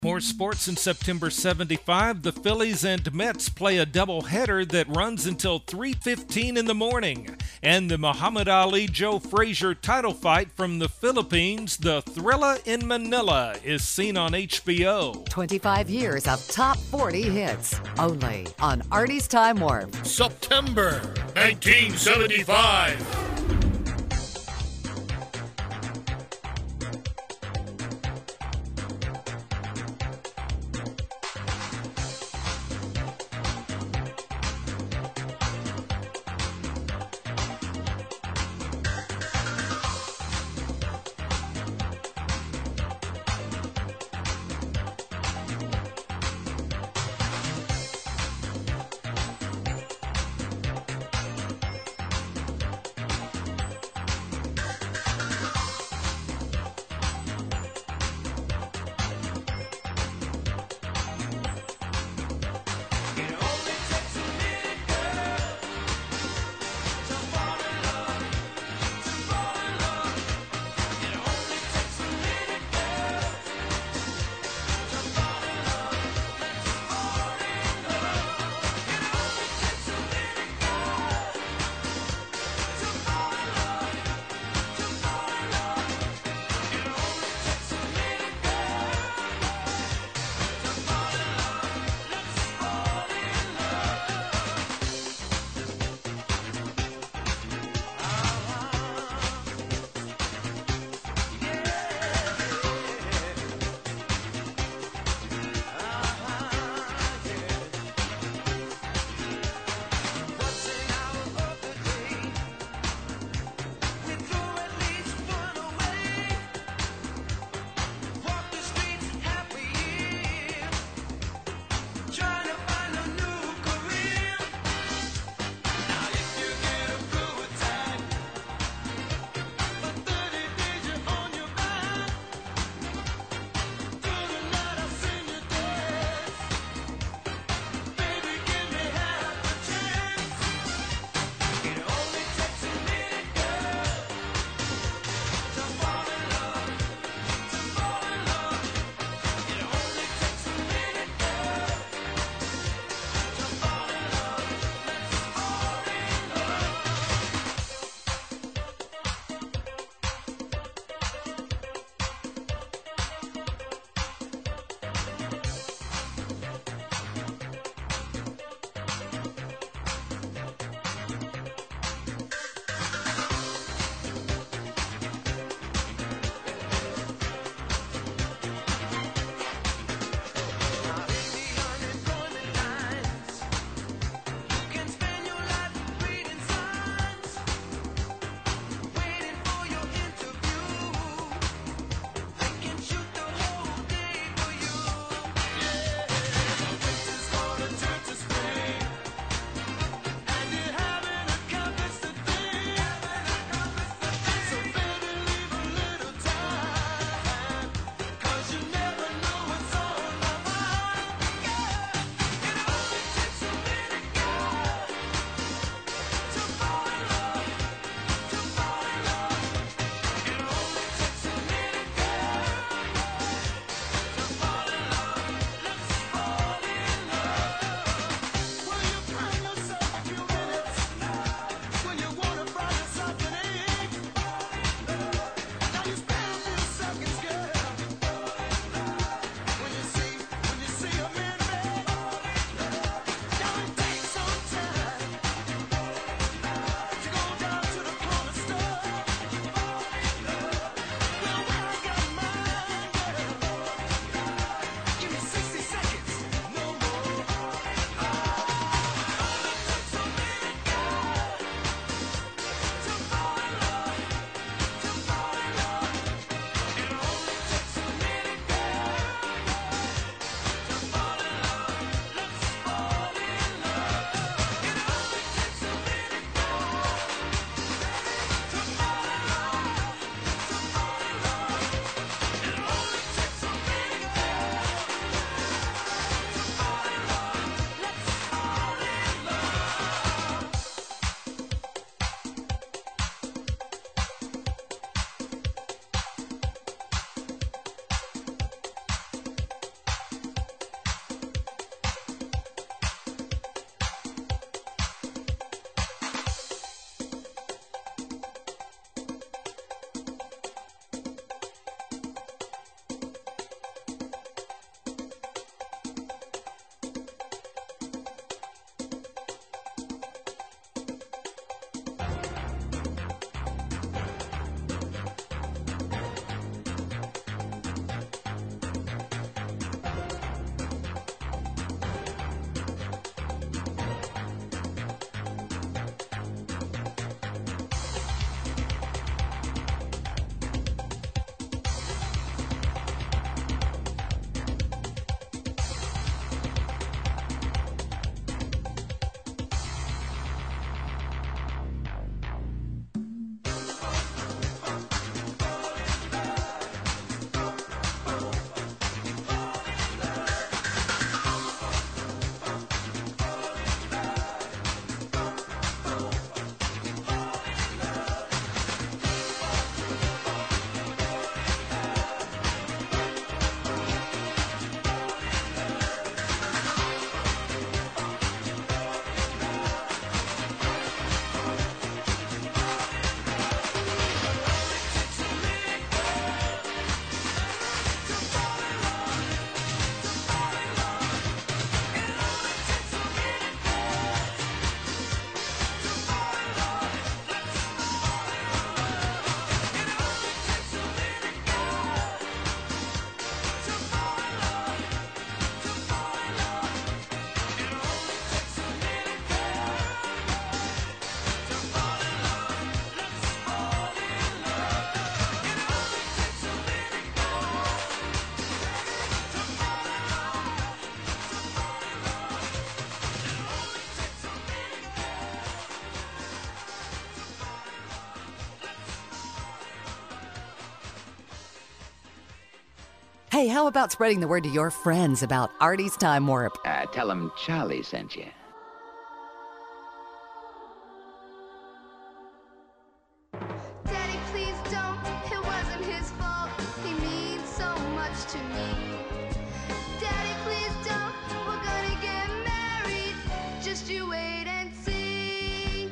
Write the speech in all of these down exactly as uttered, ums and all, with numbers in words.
More sports in September seventy-five. The Phillies and Mets play a doubleheader that runs until three fifteen in the morning. And the Muhammad Ali-Joe Frazier title fight from the Philippines, the Thrilla in Manila, is seen on H B O. twenty-five years of top forty hits, only on Artie's Time Warp. September nineteen seventy-five. Hey, how about spreading the word to your friends about Artie's Time Warp? Uh, tell them Charlie sent you. Daddy, please don't. It wasn't his fault. He means so much to me. Daddy, please don't. We're gonna get married. Just you wait and see.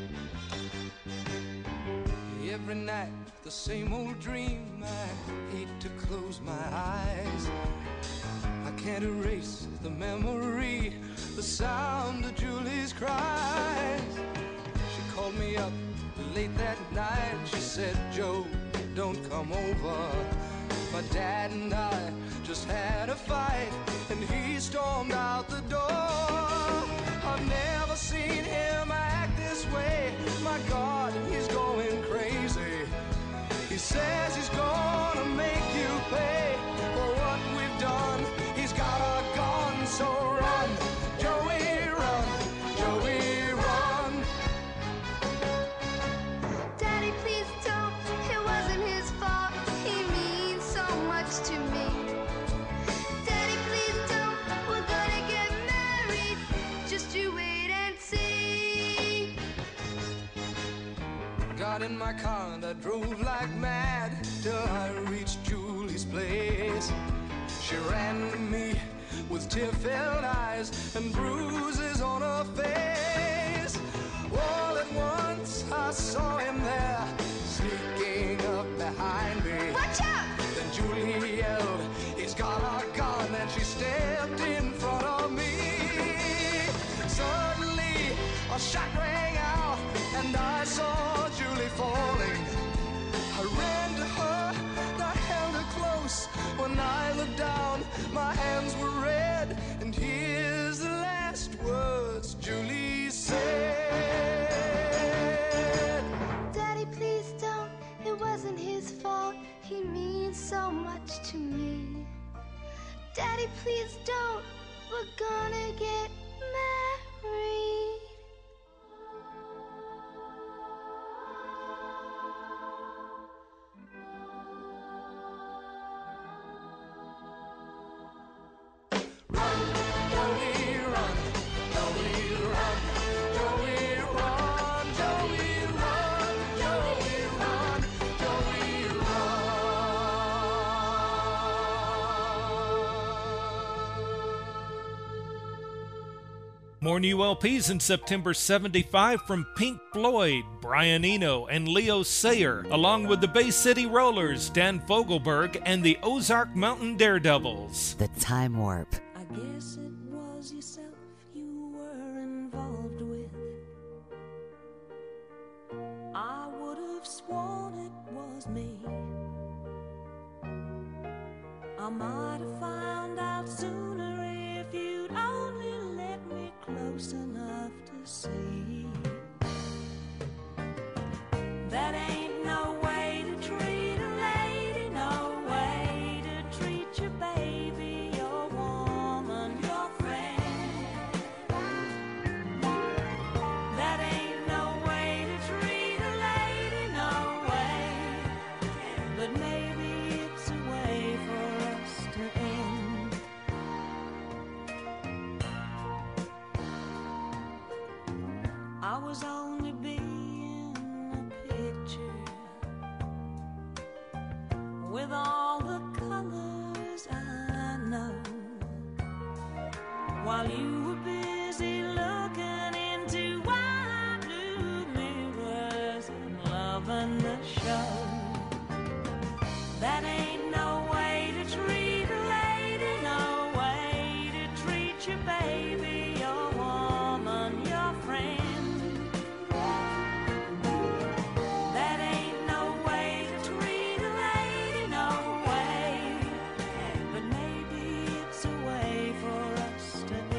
Every night, the same old dream. I hate to close my eyes. I can't erase the memory, the sound of Julie's cries. She called me up late that night. She said, Joe, don't come over. My dad and I just had a fight, and he stormed out the door. I've never seen him act this way. My God, he's going crazy. He says he's gonna make you pay for what we've done. He's got a gun, so run, Joey, run, Joey, run. Daddy, please don't. It wasn't his fault. He means so much to me. Daddy, please don't. We're gonna get married. Just you wait and see. Got in my car and I drove like mad till I reached Julie's place. She ran to me with tear-filled eyes and bruises on her face. All at once I saw him there, sneaking up behind me. Watch out! Then Julie yelled, he's got a gun, and she stepped in front of me. Suddenly a shot rang out, and I saw Julie falling. I ran to her, and I held her close. When I looked down, my hands were red, and here's the last words Julie said. Daddy, please don't. It wasn't his fault. He means so much to me. Daddy, please don't. We're gonna get married. More new L Ps in September seventy-five from Pink Floyd, Brian Eno, and Leo Sayer, along with the Bay City Rollers, Dan Fogelberg, and the Ozark Mountain Daredevils. The Time Warp. I guess it was yourself you were involved with. I would have sworn it was me. I might have found out sooner if you'd only let me close enough to see. That ain't no way to treat a lady, no way to treat your baby, your woman, your friend. That ain't no way to treat a lady, no way. But maybe it's a way for us to end. I was only being a picture with all the colors I know, while you were busy looking into wide blue mirrors and loving the show. That ain't no way to treat a lady, no way to treat your baby, your woman, your friend. That ain't no way to treat a lady, no way. But maybe it's a way for us to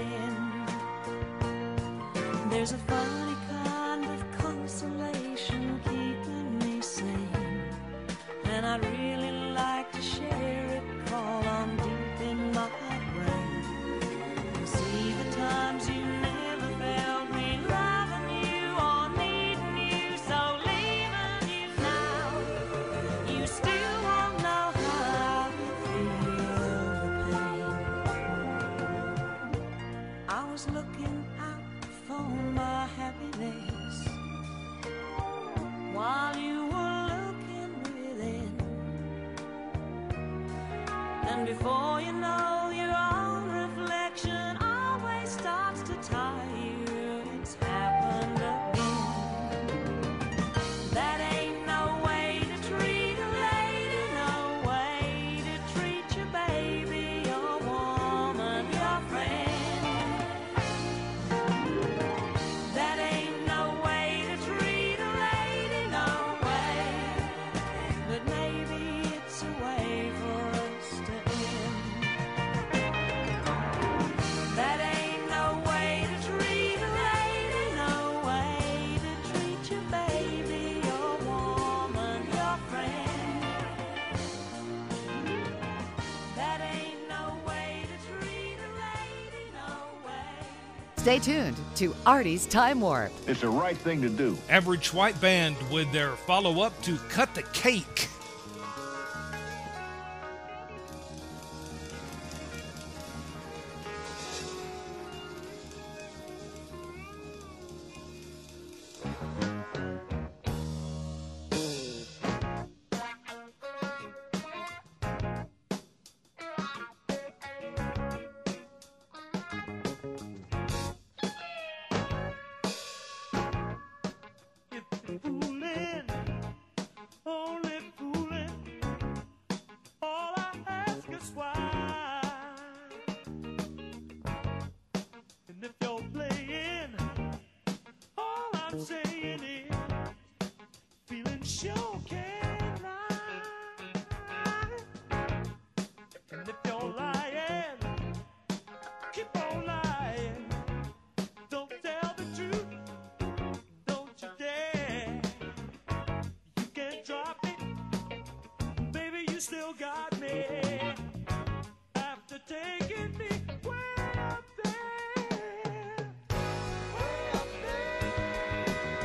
end. There's a funny kind of consolation keeping me sane, and I'd really like to share it, crawl on deep in my brain. See the times you never felt me loving you or needing you, so leaving you now, you still won't know how to feel was looking out for my happiness while you were looking within. And before you know, your own reflection always starts to tire you. It's happened again. That ain't no way to treat a lady, no way to treat your baby, your woman, your friend. That ain't no way to treat a lady, no way. But maybe it's a way for us to end. That ain't no way to treat a lady, no way to treat your baby, your woman, your friend. That ain't no way to treat a lady, no way. Stay tuned to Artie's Time Warp. It's the right thing to do. Average White Band with their follow-up to Cut the Cake. Fooling, only fooling. All I ask is why. And if you're playing, all I'm saying is, feeling sure can lie. And if you're lying, keep on lying. Don't tell the truth. Don't you dare. You can't drop me. Baby, you still got me. After taking me way up there. Way up there.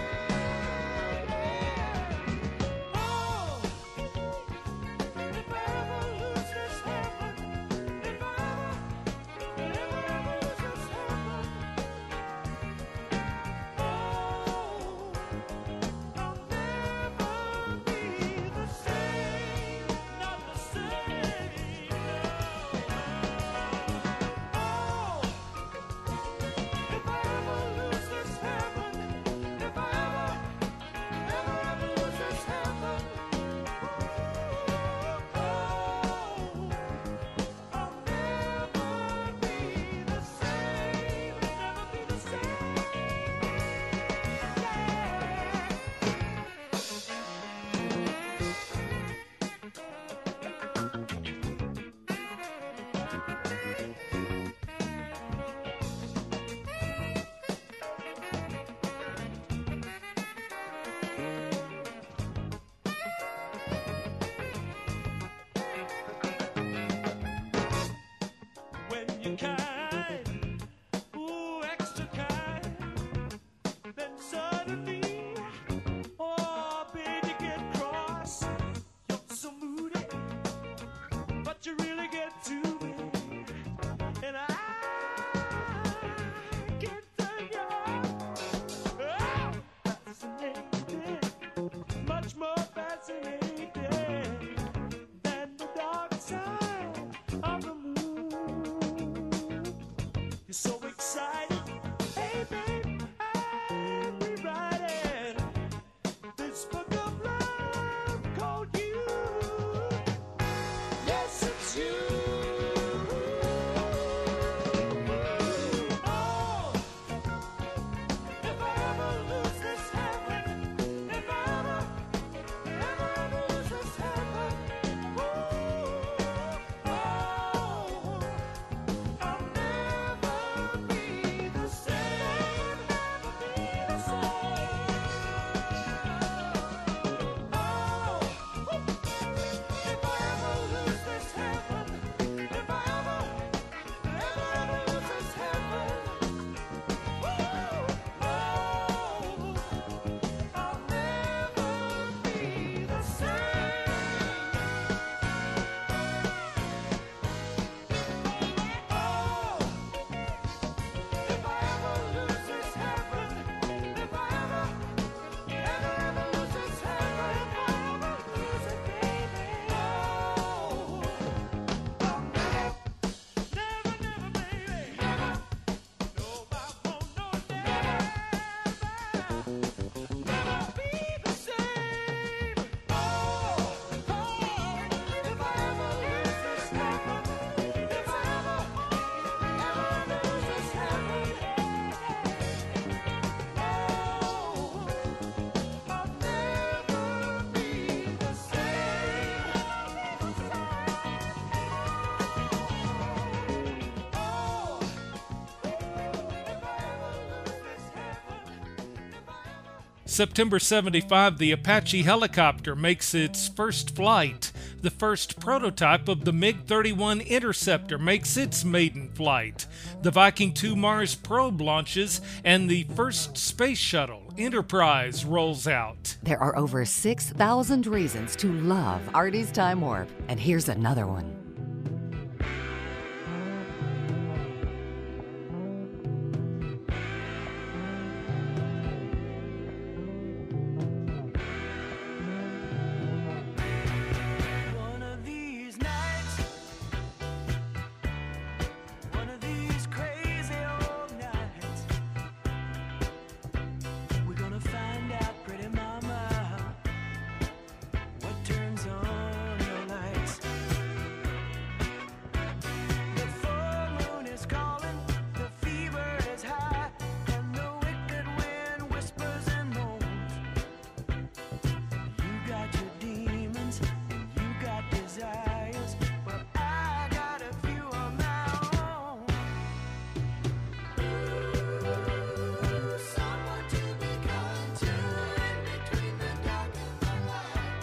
Oh, if I ever lose this heaven, if I ever, ever, ever lose this heaven, oh, I'll never be the same, not the same, oh, if I ever lose this heaven, if I ever, ever, ever lose this heaven, oh, I'll never be the same, never be the same, when you're kind, ooh, extra kind, then suddenly, oh, baby, get cross. You're so moody, but you really get to me, and I can't turn you off. Oh, fascinating, much more fascinating than the dark side of the moon. September seventy-five, the Apache helicopter makes its first flight. The first prototype of the MiG thirty-one Interceptor makes its maiden flight. The Viking two Mars probe launches, and the first space shuttle, Enterprise, rolls out. There are over six thousand reasons to love Artie's Time Warp, and here's another one. One of these nights, one of these crazy old nights, we're gonna find out, pretty mama, what turns on your lights. The full moon is calling, the fever is high, and the wicked wind whispers and moans. You got your demons, and you got desires, but I got a few of my own. Ooh, someone to be kind to in between the dark and the light.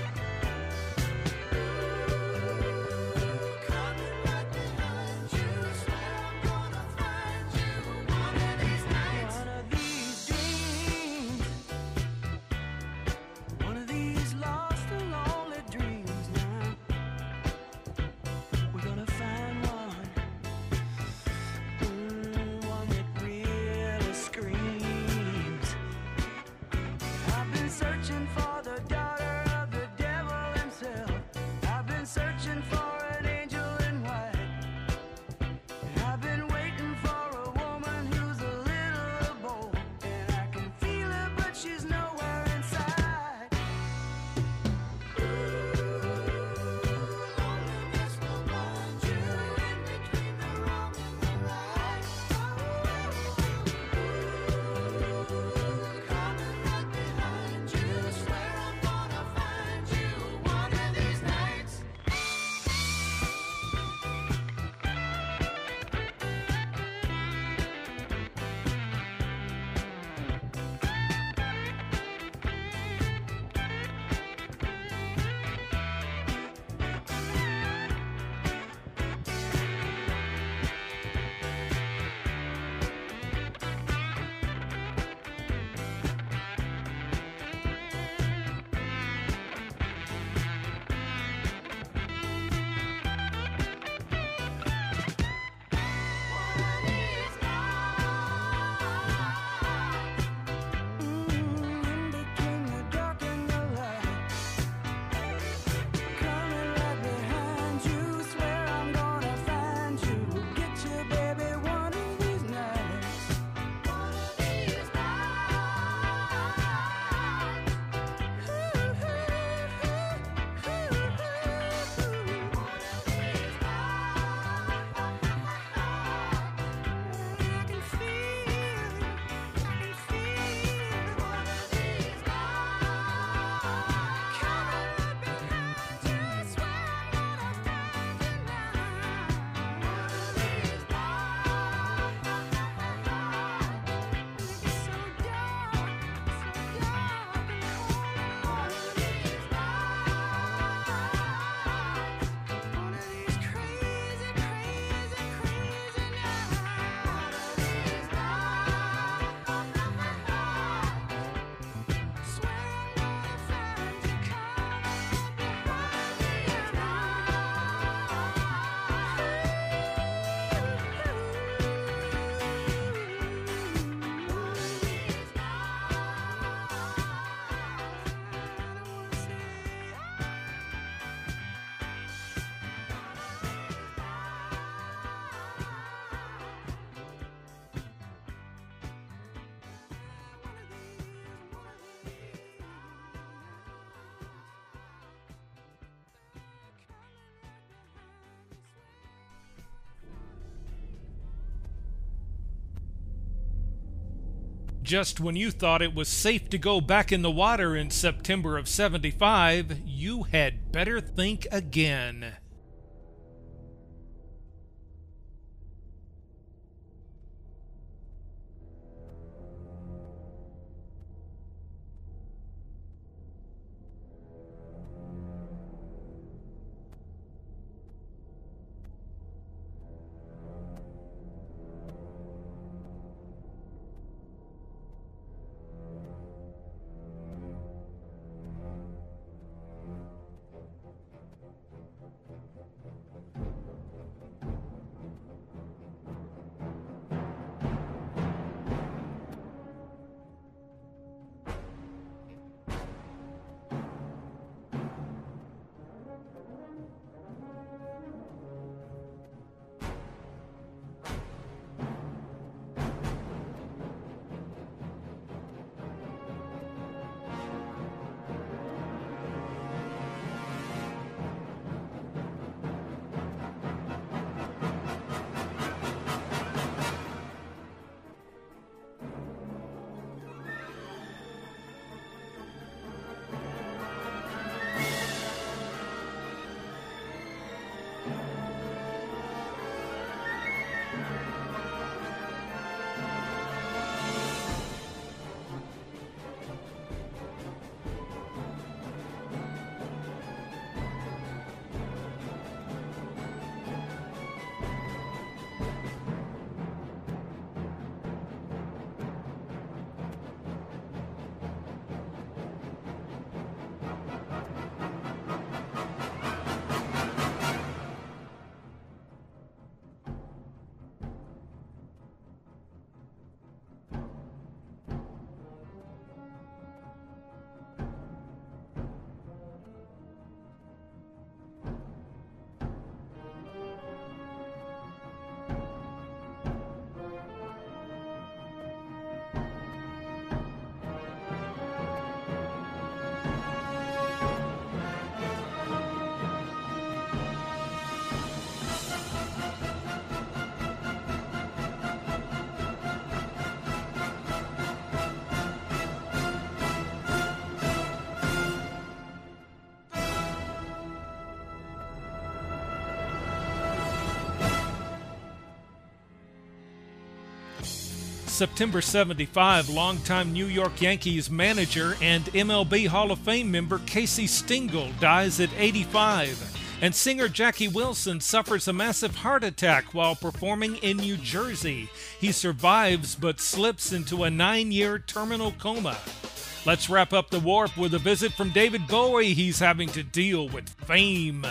Ooh, coming right behind you, swear I'm gonna find you one of these nights. One of these dreams, one of these lost and lonely dreams now. We're gonna find one, mm, one that really screams. I've been searching for the daughter of the devil himself. I've been searching for an angel in white. I've been waiting for a woman who's a little bold, and I can feel her, but she's nowhere inside. Loneliness will blind you in between the wrong and the right. Coming right behind you, swear I'm gonna find you one of these nights. In between the dark and the light, coming right behind you, swear I'm gonna find you, get you, baby, one of these nights. One of these I can feel, I can feel one of these nights. Coming right behind you, swear I'm gonna find you now. One of these nights. It's so dark, so dark and cold. One of these nights. One of these crazy, crazy, crazy nights. One of these nights. Swear I'm gonna find you coming. One of these Just when you thought it was safe to go back in the water in September of seventy-five, you had better think again. September seventy-five, longtime New York Yankees manager and M L B Hall of Fame member Casey Stengel dies at eighty-five. And singer Jackie Wilson suffers a massive heart attack while performing in New Jersey. He survives but slips into a nine-year terminal coma. Let's wrap up the Warp with a visit from David Bowie. He's having to deal with fame.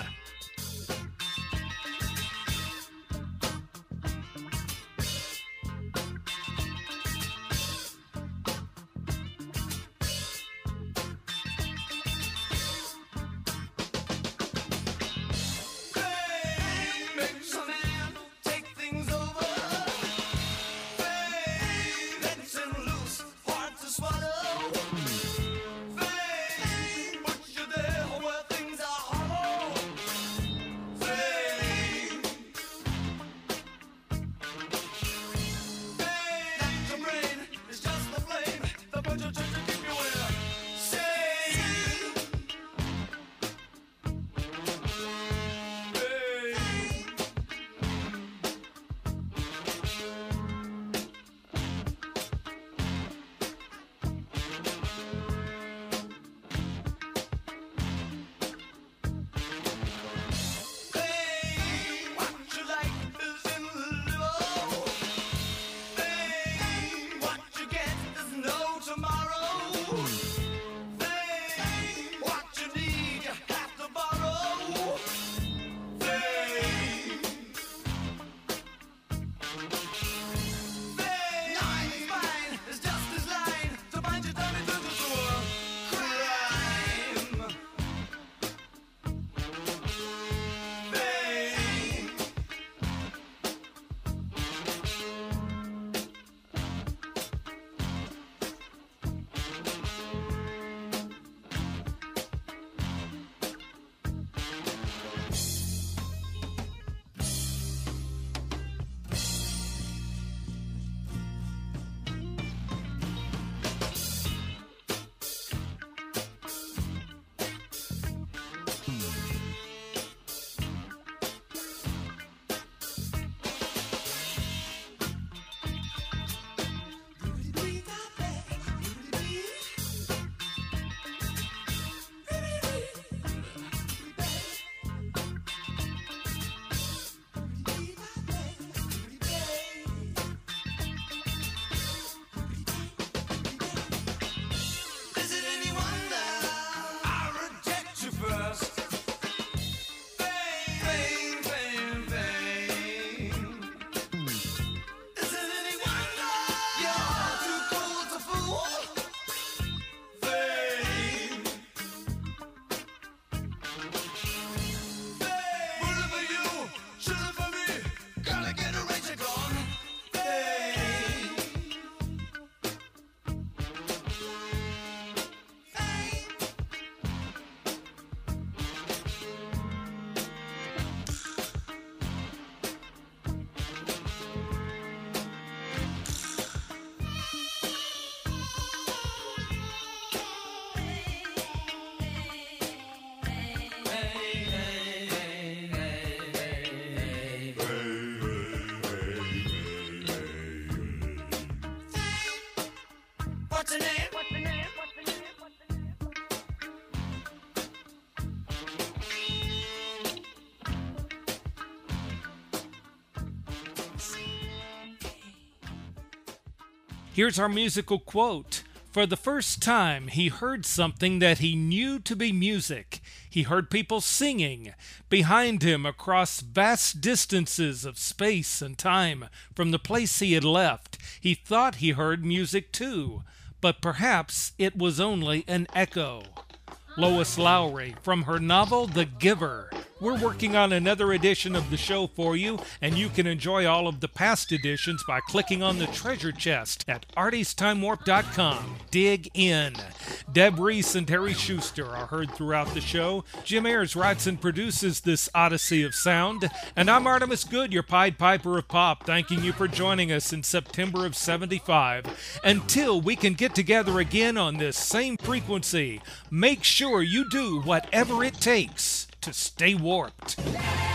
Here's our musical quote. For the first time, he heard something that he knew to be music. He heard people singing behind him across vast distances of space and time from the place he had left. He thought he heard music too, but perhaps it was only an echo. Lois Lowry from her novel The Giver. We're working on another edition of the show for you, and you can enjoy all of the past editions by clicking on the treasure chest at arties time warp dot com. Dig in. Deb Reese and Terry Schuster are heard throughout the show. Jim Ayers writes and produces this odyssey of sound. And I'm Artemis Good, your Pied Piper of Pop, thanking you for joining us in September of seventy-five. Until we can get together again on this same frequency, make sure you do whatever it takes to stay warped.